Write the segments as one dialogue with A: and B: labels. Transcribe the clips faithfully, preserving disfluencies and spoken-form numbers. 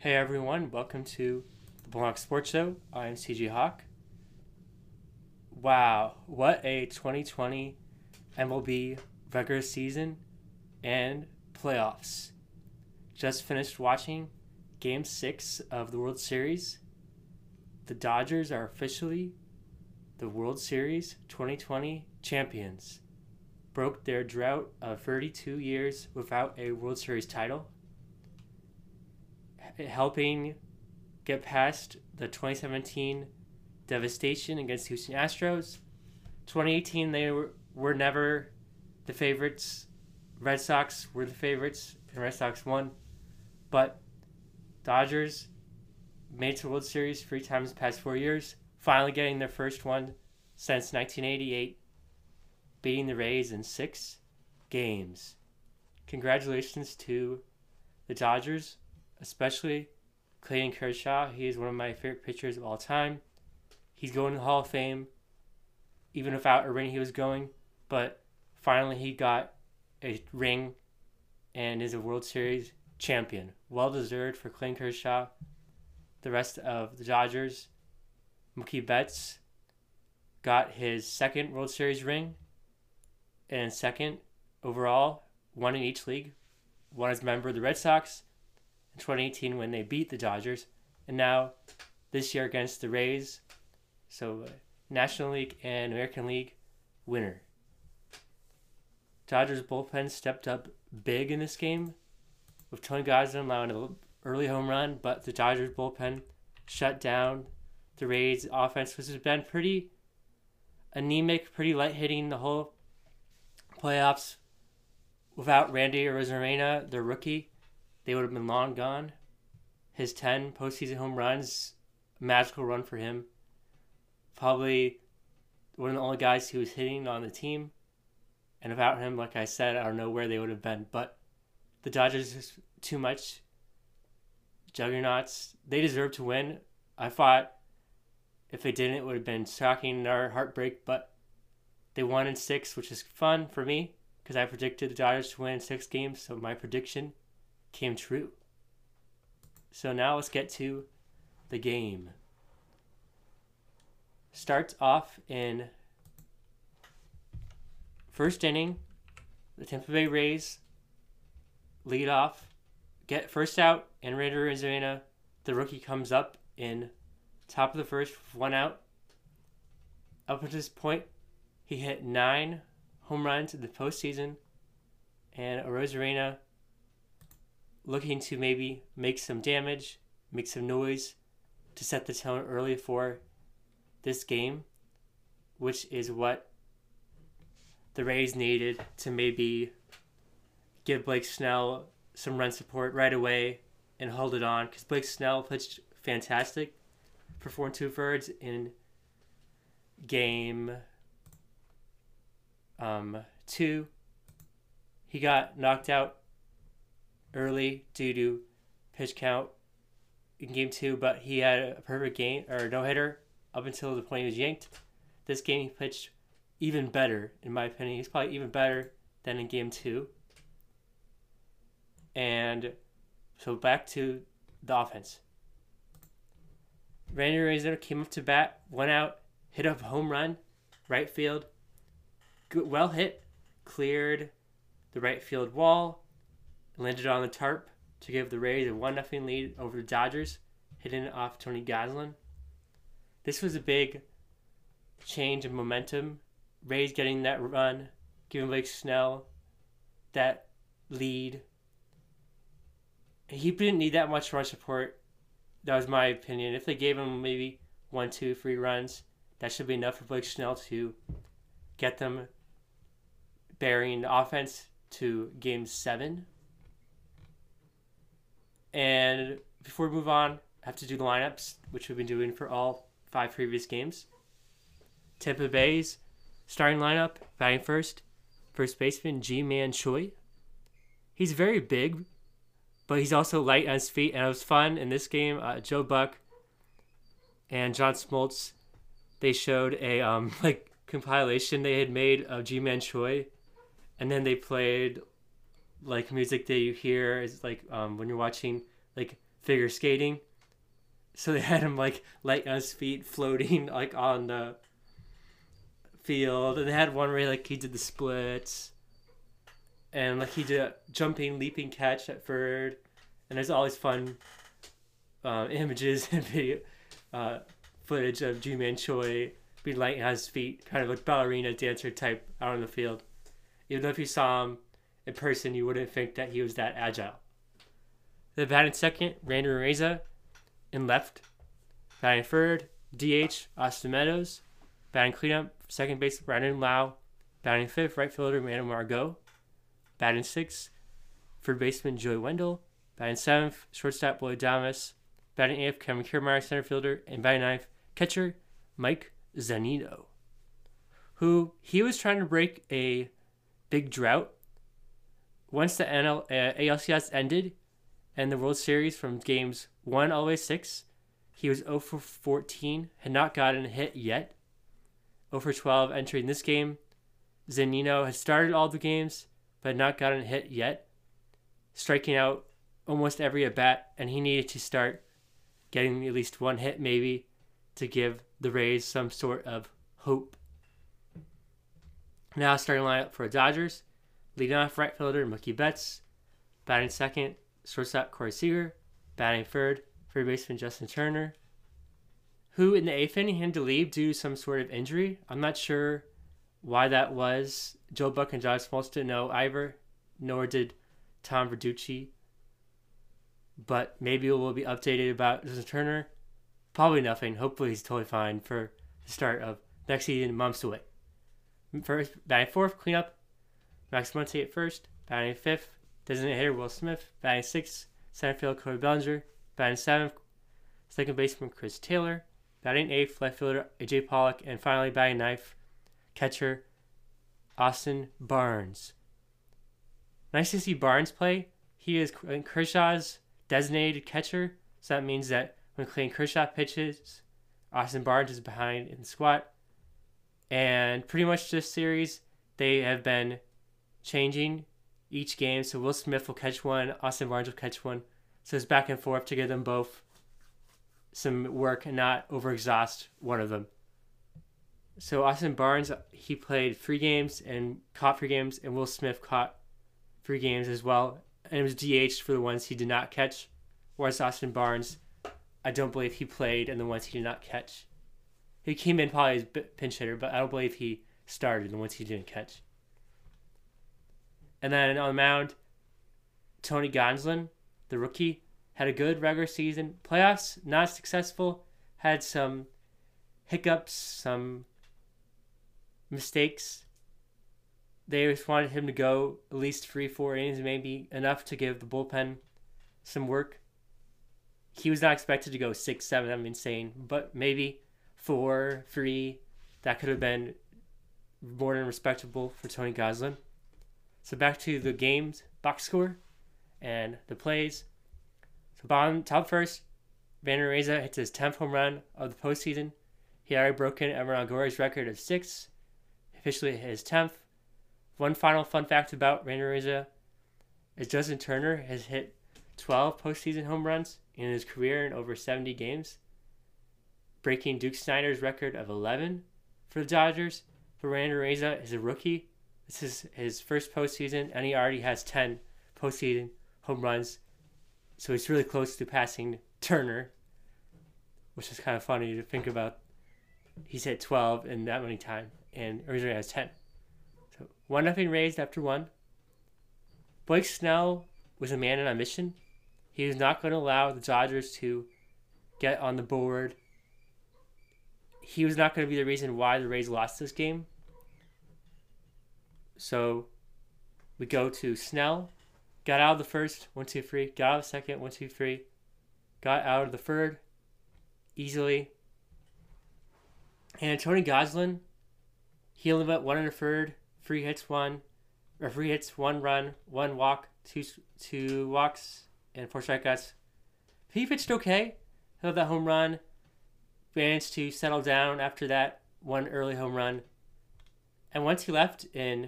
A: Hey everyone, welcome to the Block Sports Show. I'm C G Hawk. Wow, what a twenty twenty M L B regular season and playoffs. Just finished watching Game six of the World Series. The Dodgers are officially the World Series twenty twenty champions. Broke their drought of thirty-two years without a World Series title, helping get past the twenty seventeen devastation against Houston Astros. twenty eighteen, they were, were never the favorites. Red Sox were the favorites, and Red Sox won. But Dodgers made it to the World Series three times the past four years, finally getting their first one since nineteen eighty-eight, beating the Rays in six games. Congratulations to the Dodgers, especially Clayton Kershaw. He is one of my favorite pitchers of all time. He's going to the Hall of Fame, even without a ring he was going, but finally he got a ring and is a World Series champion. Well deserved for Clayton Kershaw. The rest of the Dodgers, Mookie Betts got his second World Series ring and second overall, one in each league. One as a member of the Red Sox in twenty eighteen when they beat the Dodgers, and now this year against the Rays. So uh, National League and American League winner. Dodgers bullpen stepped up big in this game, with Tony Gonsolin allowing an early home run, but the Dodgers bullpen shut down the Rays offense, which has been pretty anemic, pretty light hitting the whole playoffs. Without Randy Arozarena, their rookie, they would have been long gone. His ten postseason home runs, magical run for him. Probably one of the only guys who was hitting on the team. And without him, like I said, I don't know where they would have been. But the Dodgers is too much. Juggernauts. They deserve to win. I thought if they didn't, it would have been shocking or heartbreak. But they won in six, which is fun for me, because I predicted the Dodgers to win in six games. So my prediction came true. So now let's get to the game. Starts off in first inning. The Tampa Bay Rays lead off, get first out, and Randy Arozarena, the rookie, comes up in top of the first with one out. Up to this point, he hit nine home runs in the postseason, and Arozarena looking to maybe make some damage, make some noise to set the tone early for this game, which is what the Rays needed to maybe give Blake Snell some run support right away and hold it on, because Blake Snell pitched fantastic for four and two thirds in game um, two. He got knocked out early due to pitch count in game two, but he had a perfect game, or no-hitter, up until the point he was yanked. This game he pitched even better, in my opinion. He's probably even better than in game two. And so back to the offense. Randy Arozarena came up to bat, went out, hit a home run, right field. Good, well hit, cleared the right field wall, landed on the tarp to give the Rays a one nothing lead over the Dodgers, hitting it off Tony Gonsolin. This was a big change in momentum. Rays getting that run, giving Blake Snell that lead. He didn't need that much run support. That was my opinion. If they gave him maybe one, two, three runs, that should be enough for Blake Snell to get them bearing the offense to game seven. And before we move on, I have to do the lineups, which we've been doing for all five previous games. Tampa Bay's starting lineup, batting first, first baseman Ji-Man Choi. He's very big, but he's also light on his feet, and it was fun in this game. Uh, Joe Buck and John Smoltz, they showed a um like compilation they had made of Ji-Man Choi, and then they played like music that you hear is like um when you're watching like figure skating. So they had him like light on his feet, floating like on the field. And they had one where like he did the splits, and like he did a jumping, leaping catch at third. And there's always fun uh, images and video uh, footage of Ju-Man Choi being light on his feet, kind of like ballerina dancer type out on the field. Even though if you saw him in person, you wouldn't think that he was that agile. The batting second, Randy Reza. In left, batting third, D H, Austin Meadows. Batting cleanup, second base, Brandon Lau. Batting fifth, right fielder, Manu Margot. Batting sixth, third baseman, Joey Wendell. Batting seventh, shortstop, Lloyd Damas. Batting eighth, Kevin Kiermaier, center fielder. And batting ninth, catcher, Mike Zunino. Who, he was trying to break a big drought. Once the N L, uh, A L C S ended, and the World Series from games one all the way six, he was zero for fourteen, had not gotten a hit yet. zero for twelve entering this game. Zunino had started all the games, but had not gotten a hit yet, striking out almost every at-bat, and he needed to start getting at least one hit maybe to give the Rays some sort of hope. Now starting lineup for the Dodgers. Leading off right fielder, Mookie Betts. Batting second, shortstop Corey Seager. Batting third, third baseman Justin Turner, who in the eighth inning had to leave due to some sort of injury. I'm not sure why that was. Joe Buck and John Smoltz didn't know either, nor did Tom Verducci. But maybe we'll be updated about Justin Turner. Probably nothing. Hopefully he's totally fine for the start of next season, months away. First, batting fourth, cleanup, Max Muncy at first. Batting fifth, designated hitter Will Smith. Batting sixth, center field Cody Bellinger. Batting seventh, second baseman Chris Taylor. Batting eighth, left fielder A J Pollock. And finally, batting ninth, catcher Austin Barnes. Nice to see Barnes play. He is Kershaw's designated catcher, so that means that when Clayton Kershaw pitches, Austin Barnes is behind in the squat. And pretty much this series, they have been changing each game. So Will Smith will catch one, Austin Barnes will catch one. So it's back and forth to give them both some work and not overexhaust one of them. So Austin Barnes, he played three games and caught three games, and Will Smith caught three games as well. And it was D H for the ones he did not catch. Whereas Austin Barnes, I don't believe he played in the ones he did not catch. He came in probably as pinch hitter, but I don't believe he started in the ones he didn't catch. And then on the mound, Tony Gonsolin, the rookie, had a good regular season. Playoffs, not successful. Had some hiccups, some mistakes. They just wanted him to go at least three, four innings, maybe enough to give the bullpen some work. He was not expected to go six, seven. I'm insane, but maybe four, three. That could have been more than respectable for Tony Gonsolin. So back to the game's box score and the plays. So bottom top first, Vander Reza hits his tenth home run of the postseason. He already broken Evan Longoria's record of six, officially his tenth. One final fun fact about Vander Reza is Justin Turner has hit twelve postseason home runs in his career in over seventy games, breaking Duke Snider's record of eleven for the Dodgers. For Vander Reza is a rookie. This is his first postseason, and he already has ten postseason home runs. So he's really close to passing Turner, which is kind of funny to think about. He's hit twelve in that many times, and Arizona has ten. So one nothing Rays after one. Blake Snell was a man on a mission. He was not going to allow the Dodgers to get on the board. He was not going to be the reason why the Rays lost this game. So we go to Snell. Got out of the first, one, two, three. Got out of the second, one, two, three. Got out of the third easily. And Tony Gonsolin, he only went one and a third, three hits, one, or three hits, one run, one walk, two two walks, and four strikeouts. He pitched okay. He had that home run. Managed to settle down after that one early home run. And once he left in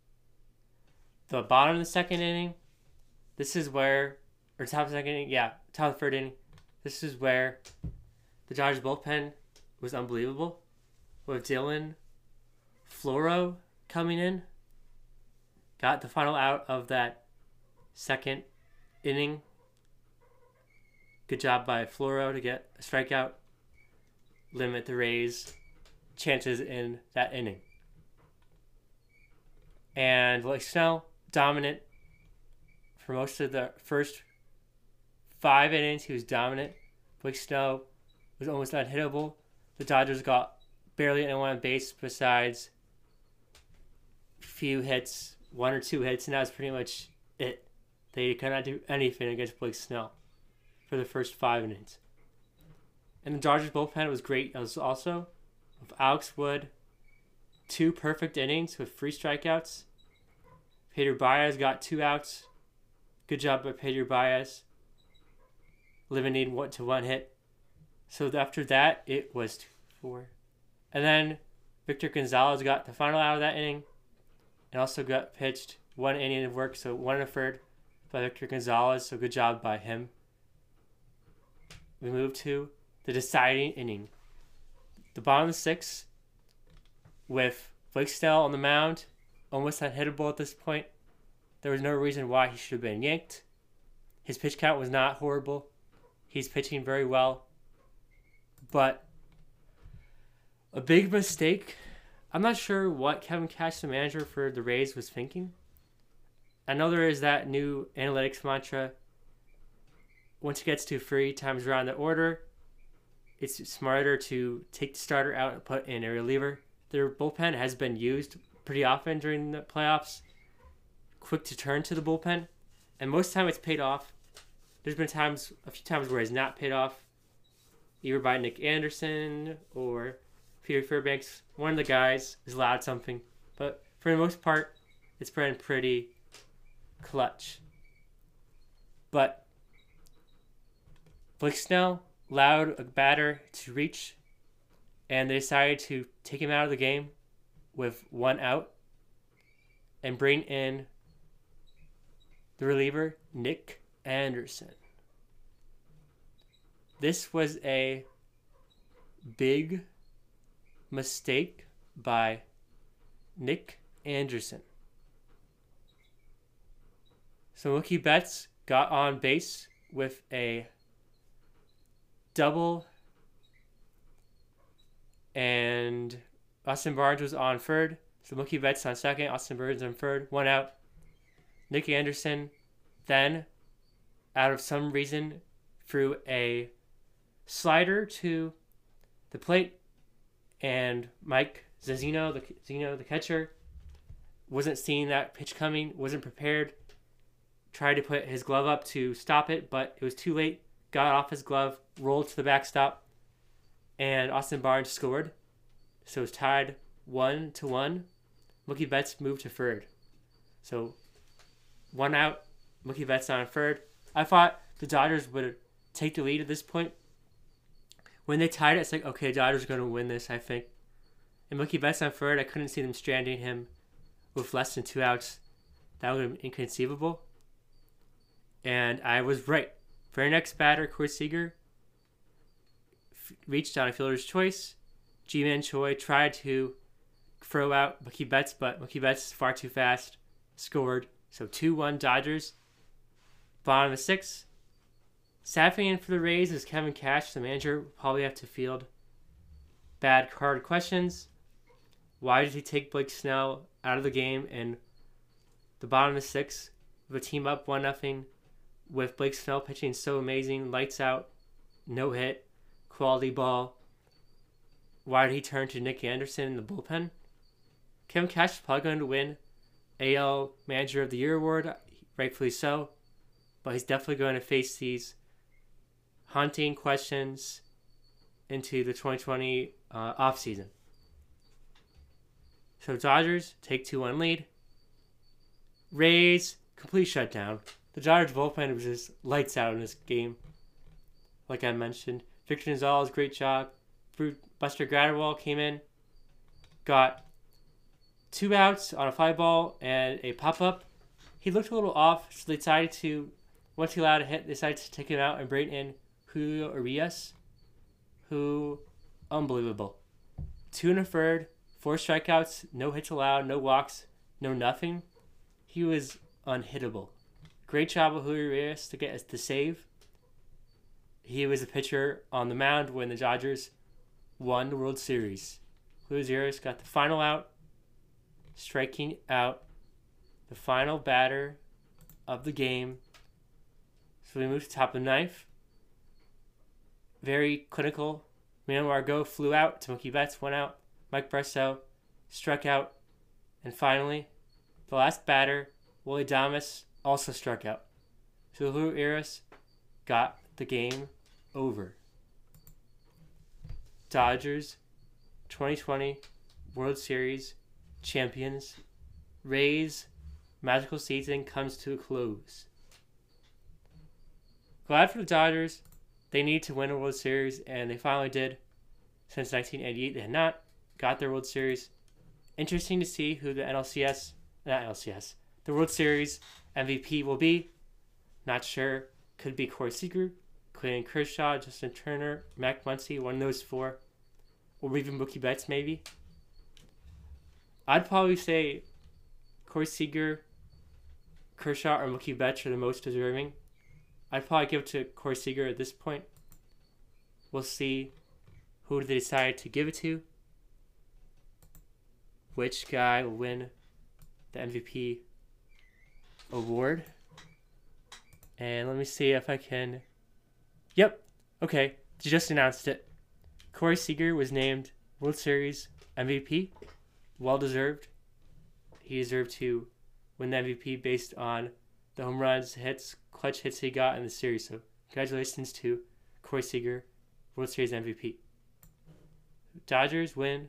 A: the bottom of the second inning, this is where, or top of the second inning, yeah, top of the third inning. This is where the Dodgers bullpen was unbelievable. With Dylan Floro coming in. Got the final out of that second inning. Good job by Floro to get a strikeout. Limit the Rays' chances in that inning. And Blake Snell, dominant for most of the first five innings. He was dominant. Blake Snell was almost unhittable. The Dodgers got barely anyone on base besides a few hits, one or two hits, and that was pretty much it. They could not do anything against Blake Snell for the first five innings. And the Dodgers bullpen was great as also. With Alex Wood, two perfect innings with three strikeouts. Pedro Baez got two outs. Good job by Pedro Baez. Eliminating one to one hit. So after that, it was two, four. And then Victor Gonzalez got the final out of that inning. And also got pitched one inning of work, so one and a third by Victor Gonzalez. So good job by him. We move to the deciding inning. The bottom of the sixth, with Blake Snell on the mound, almost unhittable at this point. There was no reason why he should have been yanked. His pitch count was not horrible. He's pitching very well. But a big mistake. I'm not sure what Kevin Cash, the manager for the Rays, was thinking. I know there is that new analytics mantra. Once it gets to three times around the order, it's smarter to take the starter out and put in a reliever. Their bullpen has been used pretty often during the playoffs. Quick to turn to the bullpen. And most of the time it's paid off. There's been times, a few times where it's not paid off. Either by Nick Anderson or Peter Fairbanks. One of the guys has allowed something. But for the most part, it's been pretty clutch. But Blake Snell allowed a batter to reach, and they decided to take him out of the game with one out and bring in the reliever, Nick Anderson. This was a big mistake by Nick Anderson. So Mookie Betts got on base with a double, and Austin Barnes was on third. So Mookie Betts on second, Austin Barnes on third, one out. Nick Anderson then, out of some reason, threw a slider to the plate, and Mike Zunino, the Zeno, the catcher, wasn't seeing that pitch coming, wasn't prepared, tried to put his glove up to stop it, but it was too late. Got off his glove, rolled to the backstop, and Austin Barnes scored. So it was tied one to one. Mookie Betts moved to third. So one out, Mookie Betts on third. I thought the Dodgers would take the lead at this point. When they tied it, it's like, okay, Dodgers are going to win this, I think. And Mookie Betts on third, I couldn't see them stranding him with less than two outs. That would have been inconceivable. And I was right. Very next batter, Corey Seager, f- reached on a fielder's choice. Ji-Man Choi tried to throw out Mookie Betts, but Mookie Betts is far too fast. Scored. So two one Dodgers. Bottom of the sixth. Staffing in for the Rays is Kevin Cash. The manager will probably have to field bad card questions. Why did he take Blake Snell out of the game in the bottom of the sixth with a team up one nothing? With Blake Snell pitching so amazing, lights out, no hit, quality ball. Why did he turn to Nick Anderson in the bullpen? Kevin Cash is probably going to win A L Manager of the Year award, rightfully so, but he's definitely going to face these haunting questions into the twenty twenty uh, offseason. So Dodgers take two one lead. Rays, complete shutdown. The Dodgers bullpen was just lights out in this game. Like I mentioned, Victor Gonzalez, great job. Buster Gradwell came in, got two outs on a fly ball and a pop-up. He looked a little off, so they decided to Once he allowed a hit, they decided to take him out and bring in Julio Urias, who, unbelievable. Two and a third, four strikeouts, no hits allowed, no walks, no nothing. He was unhittable. Great job of Julio Urias to get us the save. He was a pitcher on the mound when the Dodgers won the World Series. Julio Urias got the final out, striking out the final batter of the game. So we moved to top of the ninth. Very clinical. Manuel Margot flew out to Mookie Betts, went out. Mike Brasso struck out. And finally, the last batter, Willie Adames, also struck out. So Julio Urias got the game over. Dodgers twenty twenty World Series champions. Rays magical season comes to a close. Glad for the Dodgers. They need to win a World Series, and they finally did. Since nineteen eighty-eight, they had not got their World Series. Interesting to see who the N L C S, not N L C S, the World Series M V P will be. Not sure. Could be Corey Seager, Clayton Kershaw, Justin Turner, Mac Muncy, one of those four. Or even Mookie Betts, maybe. I'd probably say Corey Seager, Kershaw, or Mookie Betts are the most deserving. I'd probably give it to Corey Seager at this point. We'll see who they decide to give it to. Which guy will win the M V P award. And let me see if I can... Yep. Okay. They just announced it. Corey Seager was named World Series M V P. Well deserved. He deserved to win the M V P based on the home runs, hits, clutch hits he got in the series. So congratulations to Corey Seager, World Series M V P. Dodgers win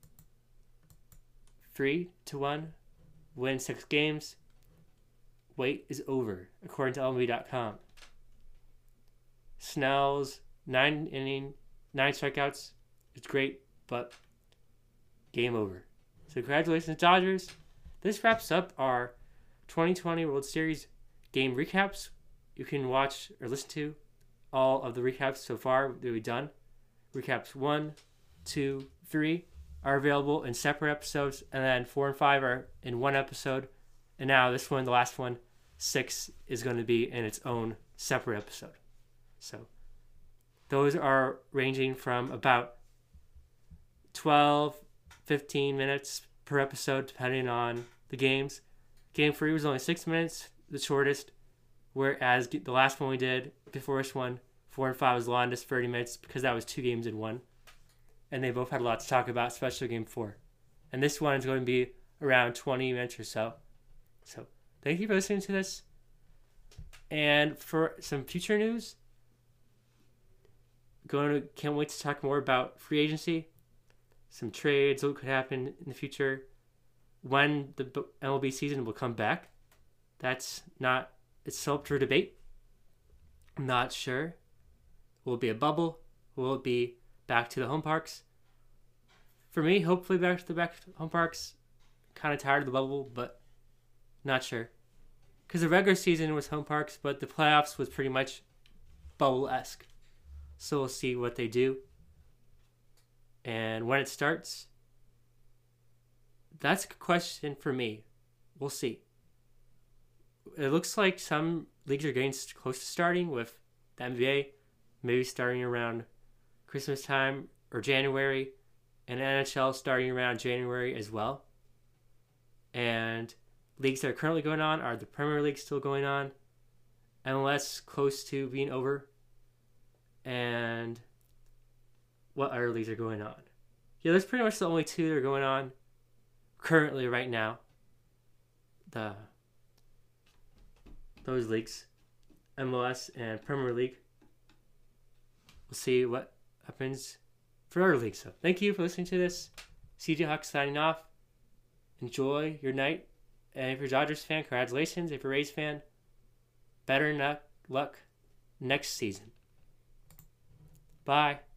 A: three to one. Win six games. Wait is over, according to L M B dot com. Snell's nine inning, nine strikeouts. It's great, but game over. So congratulations, Dodgers. This wraps up our twenty twenty World Series game recaps. You can watch or listen to all of the recaps so far that we've done. Recaps one, two, three are available in separate episodes, and then four and five are in one episode. And now this one, the last one, six, is going to be in its own separate episode. So those are ranging from about twelve, fifteen minutes per episode, depending on the games. Game three was only six minutes, the shortest, whereas the last one we did, before this one, four and five was the longest, thirty minutes, because that was two games in one. And they both had a lot to talk about, especially game four. And this one is going to be around twenty minutes or so. So thank you for listening to this. And for some future news, going to can't wait to talk more about free agency, some trades, what could happen in the future, when the M L B season will come back. That's not, it's still up for debate. I'm not sure. Will it be a bubble? Will it be back to the home parks? For me, hopefully back to the back to home parks. Kind of tired of the bubble, but not sure. Because the regular season was home parks, but the playoffs was pretty much bubble-esque. So we'll see what they do. And when it starts, that's a question for me. We'll see. It looks like some leagues are getting close to starting, with the N B A maybe starting around Christmas time or January, and N H L starting around January as well. And leagues that are currently going on are the Premier League still going on, M L S close to being over, and what other leagues are going on? Yeah, that's pretty much the only two that are going on currently right now. The those leagues, M L S and Premier League. We'll see what happens for other leagues. So thank you for listening to this. C J Hawk signing off. Enjoy your night. And if you're a Dodgers fan, congratulations. If you're a Rays fan, better luck next season. Bye.